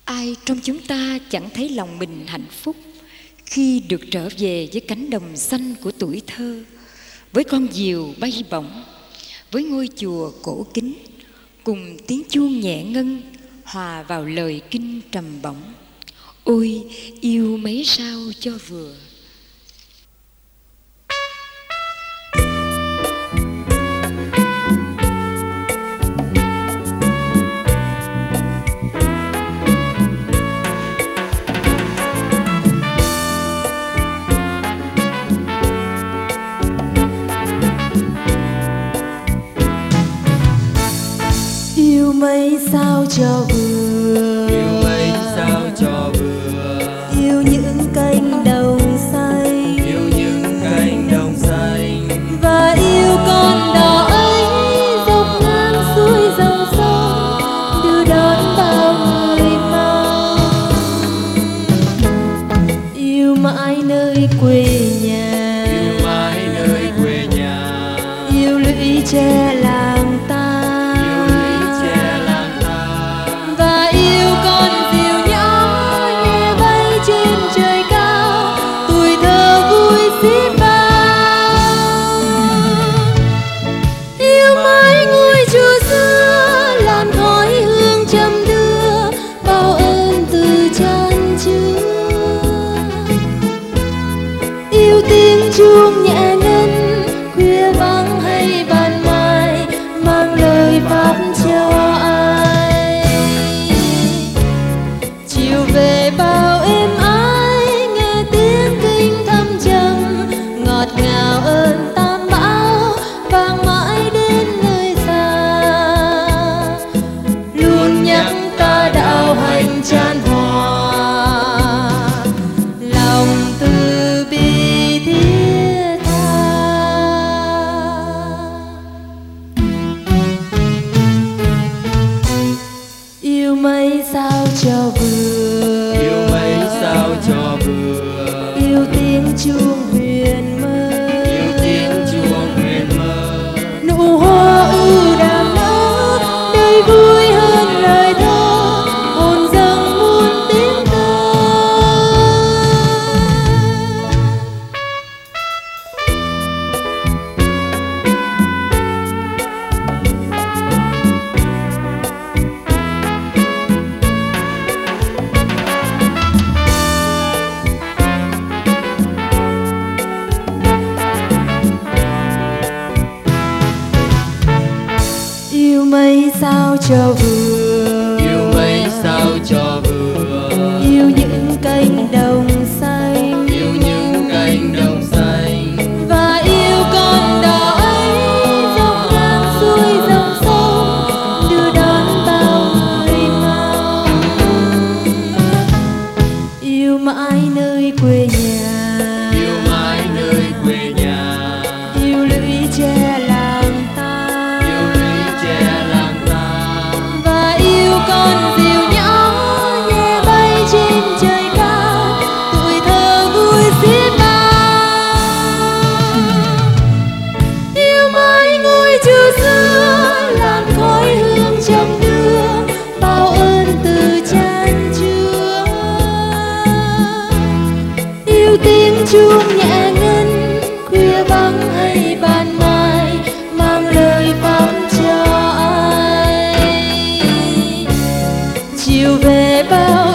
Ai trong chúng ta chẳng thấy lòng mình hạnh phúc khi được trở về với cánh đồng xanh của tuổi thơ, với con diều bay bổng, với ngôi chùa cổ kính, cùng tiếng chuông nhẹ ngân hòa vào lời kinh trầm bổng. Ôi yêu mấy sao cho vừa. Yêu mấy sao cho vừa, yêu mấy sao cho vừa, yêu những cánh đồng xanh, yêu những cánh đồng xanh, và yêu con đò ấy dọc ngang suối dòng sông đưa đón bao người mang. Yêu mãi nơi quê nhà, yêu mãi nơi quê nhà, yêu lũy tre làng ta, tiếng chuông nhẹ ngân khuya vắng hay ban mai mang lời pháp cho ai. Chiều về bao êm ái nghe tiếng kinh thâm trầm ngọt ngào ơn tam bão vang mãi đến nơi xa, luôn nhắc ta đạo hành chan hòa lòng từ bi. Yêu mấy sao cho vừa, yêu mấy sao cho vừa, yêu tiếng chuông huyền mơ, yêu tiếng chuông huyền mơ. Nụ hoa ưu đang nở đời vui hơn lời thơ, hồn dâng muôn tiếng thơ. Yêu mấy sao cho vừa, Yêu mấy sao cho vừa, yêu những cánh đồng xanh, yêu những cánh đồng xanh, và yêu con đò ấy dọc ngang suối dòng sông đưa đón bao người mang. Yêu mãi nơi quê nhà, yêu mãi nơi quê nhà, yêu lũy tre làng ta, và yêu con diều nhỏ nhẹ bay trên trời cao, tuổi thơ vui xiết bao. Yêu mãi ngôi chùa xưa làn khói hương trầm đưa bao ơn từ chan chứa. Yêu tiếng chuông nhẹ ngân khuya vắng hay ban mai mang lời pháp cho ai. Chiều về bao